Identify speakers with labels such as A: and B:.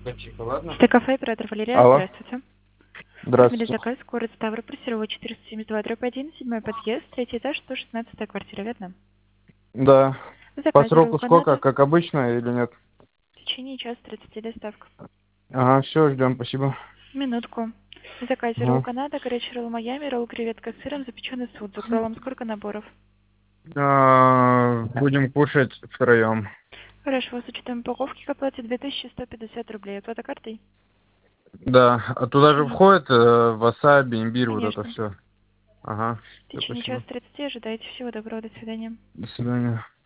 A: тихо, ладно?
B: Кафе, оператор Валерия,
A: Алло.
B: здравствуйте. Оформили
A: Здравствуйте.
B: заказ, город Ставрополь, Серова 472/1, 7 подъезд, 3 этаж, 116 квартира, верно?
A: Да.
B: В
A: По
B: заказе
A: сроку сколько,
B: Канада,
A: как обычно или нет?
B: в течение часа 30 доставка.
A: Ага, все, ждем, спасибо.
B: Минутку. В заказе ролл
A: Ага.
B: Канада, горячий ролл Майами, ролл креветка с сыром, запеченный с удзу. Роллом сколько наборов?
A: Будем кушать втроем.
B: Хорошо, с учетом упаковки к оплате 2150 рублей. Оплата картой?
A: Да, а туда же
B: Течение...
A: входит васаби, имбирь, вот это
B: Конечно.
A: все. Ага,
B: В
A: все,
B: течение часа
A: спасибо.
B: 30 ожидайте. Всего доброго, до свидания.
A: До свидания.